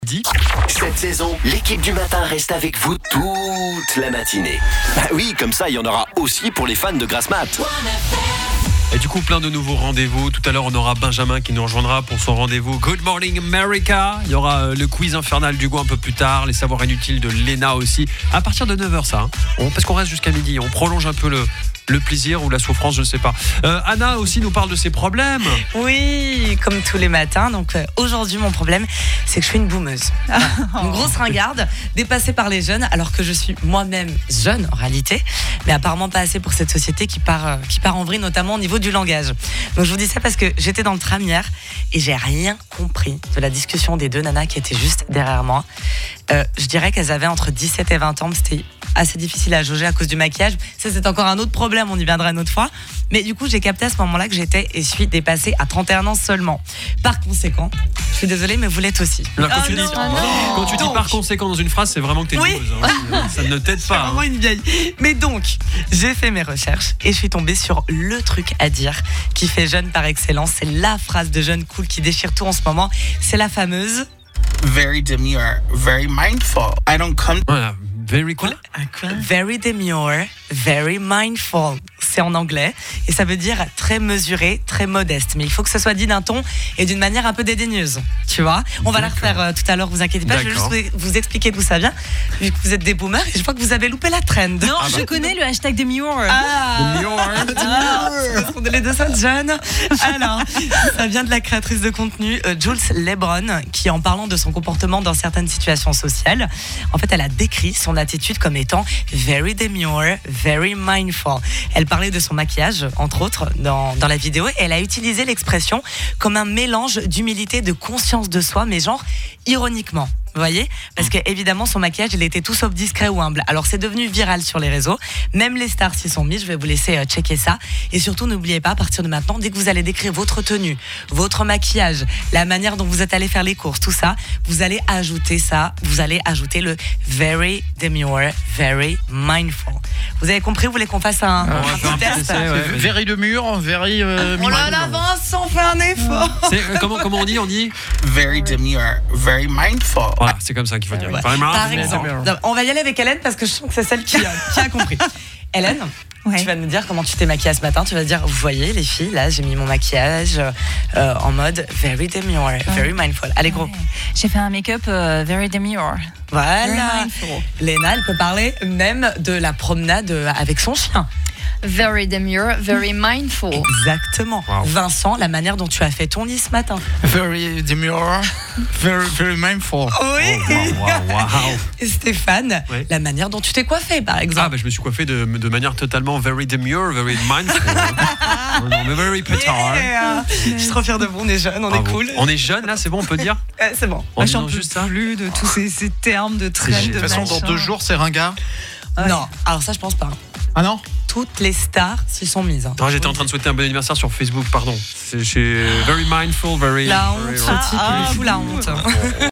Cette saison, l'équipe du matin reste avec vous toute la matinée. Bah oui, comme ça, il y en aura aussi pour les fans de Grasse Mat. Et du coup, plein de nouveaux rendez-vous. Tout à l'heure, on aura Benjamin qui nous rejoindra pour son rendez-vous Good Morning America. Il y aura le quiz infernal d'Hugo un peu plus tard, les savoirs inutiles de Léna aussi. À partir de 9h, ça. Parce qu'on reste jusqu'à midi. On prolonge un peu le plaisir ou la souffrance, je ne sais pas. Anna aussi nous parle de ses problèmes. Oui, comme tous les matins. Donc aujourd'hui, mon problème, c'est que je suis une boumeuse. Une grosse ringarde, dépassée par les jeunes, alors que je suis moi-même jeune en réalité, mais apparemment pas assez pour cette société qui part en vrille, notamment au niveau du langage. Donc je vous dis ça parce que j'étais dans le tram hier et j'ai rien compris de la discussion des deux nanas qui étaient juste derrière moi. Je dirais qu'elles avaient entre 17 et 20 ans, mais c'était assez difficile à jauger à cause du maquillage. Ça, c'est encore un autre problème, on y viendra une autre fois. Mais du coup, j'ai capté à ce moment-là que j'étais et suis dépassée à 31 ans seulement. Par conséquent, je suis désolée, mais vous l'êtes aussi. Là, quand tu dis par conséquent dans une phrase, c'est vraiment que t'es Oui. une hein. Ça ne t'aide pas. C'est vraiment une vieille. Mais donc, j'ai fait mes recherches et je suis tombée sur le truc à dire qui fait jeune par excellence. C'est la phrase de jeune cool qui déchire tout en ce moment. C'est la fameuse... Very demure, very mindful. I don't come. Voilà. Very cool. Very demure, very mindful. C'est en anglais et ça veut dire très mesuré, très modeste. Mais il faut que ce soit dit d'un ton et d'une manière un peu dédaigneuse. Tu vois ? On va la refaire tout à l'heure, vous inquiétez pas. Je vais juste vous expliquer d'où ça vient. Vu que vous êtes des boomers et je vois que vous avez loupé la trend. Non, je connais le hashtag demure. Parce qu'on est les deux seuls jeunes. Alors, ça vient de la créatrice de contenu Jules Lebron, qui en parlant de son comportement dans certaines situations sociales, en fait, elle a décrit son attitude comme étant very demure, very mindful. Elle parlait de son maquillage, entre autres, dans la vidéo, et elle a utilisé l'expression comme un mélange d'humilité et de conscience de soi, mais genre ironiquement. Vous voyez ? Parce que évidemment son maquillage il était tout sauf discret ou humble. Alors c'est devenu viral sur les réseaux. Même les stars s'y sont mis. Je vais vous laisser checker ça. Et surtout n'oubliez pas, à partir de maintenant, dès que vous allez décrire votre tenue, votre maquillage, la manière dont vous êtes allé faire les courses, tout ça, vous allez ajouter ça. Vous allez ajouter le very demure, very mindful. Vous avez compris ? Vous voulez qu'on fasse un petit test ? Very demure, very. Oh là là, Vincent, fais un effort. Comment on dit Very demure, very mindful. Voilà, c'est comme ça qu'il faut dire. Par exemple. On va y aller avec Hélène parce que je sens que c'est celle qui a compris. Hélène, tu vas nous dire comment tu t'es maquillée ce matin. Tu vas dire, vous voyez les filles, là j'ai mis mon maquillage en mode very demure, very mindful. Allez gros. J'ai fait un make-up very demure. Voilà. Léna, elle peut parler même de la promenade avec son chien. Very demure, very mindful. Exactement. Wow. Vincent, la manière dont tu as fait ton lit ce matin. Very demure, very mindful. Oui. Wow. Et Stéphane, Oui. la manière dont tu t'es coiffé par exemple. Je me suis coiffé de manière totalement very demure, very mindful. Non, mais very pétard. Yeah. Je suis trop fière de vous, on est jeunes, on est cool. On est jeunes là, c'est bon, on peut dire. C'est bon. En J'en disant peux juste ça. plus de tous ces termes de trend. De De toute façon, dans 2 jours, c'est ringard. Non, alors ça je pense pas. Ah non ? Toutes les stars s'y sont mises. Non, j'étais en train de souhaiter un bon anniversaire sur Facebook, pardon. C'est chez Very Mindful, Very... La honte, very- ce type, il est fou la honte.